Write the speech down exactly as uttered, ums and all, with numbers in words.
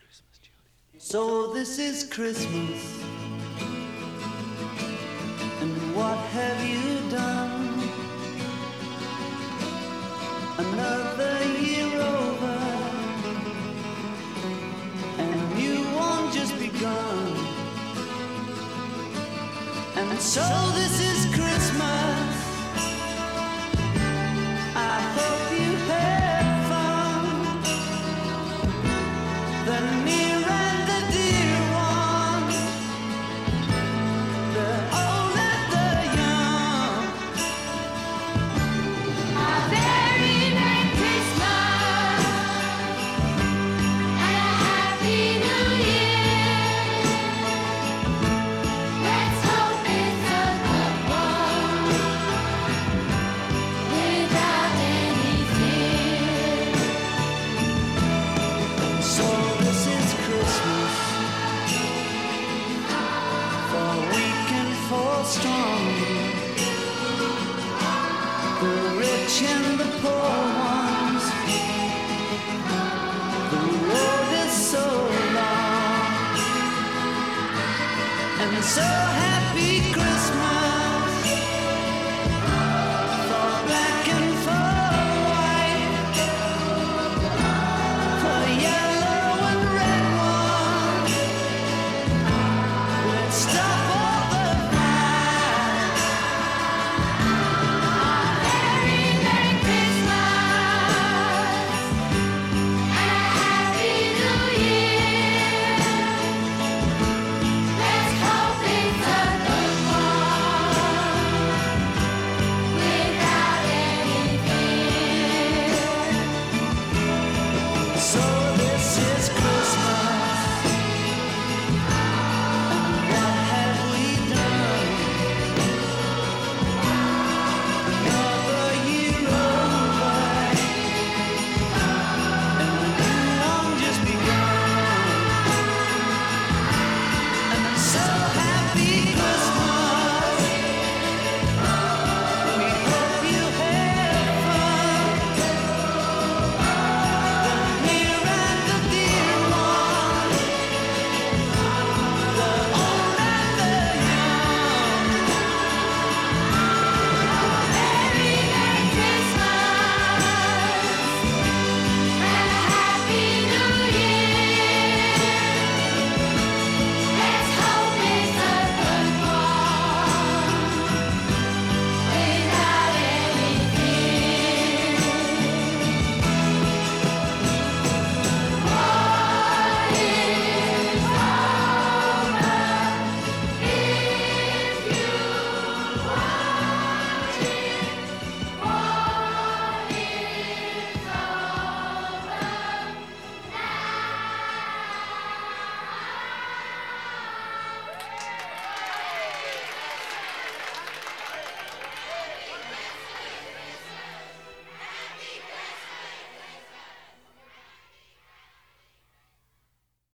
So this is Christmas, and what have you done? Another year over, and a new one just begun. And so this is Christmas, I hope you had fun. The near and the dear ones, the old and the young. A very Merry Christmas and a Happy New Year. Let's hope it's a good one without any fear. So this is Christmas, for weak and for strong, the rich and the poor ones. The road is so long, and so happy Christmas for black and for white, for yellow and red ones. Let's stop all the fight. Very Merry Christmas and a Happy New Year. Let's hope it's a good one without any fear. So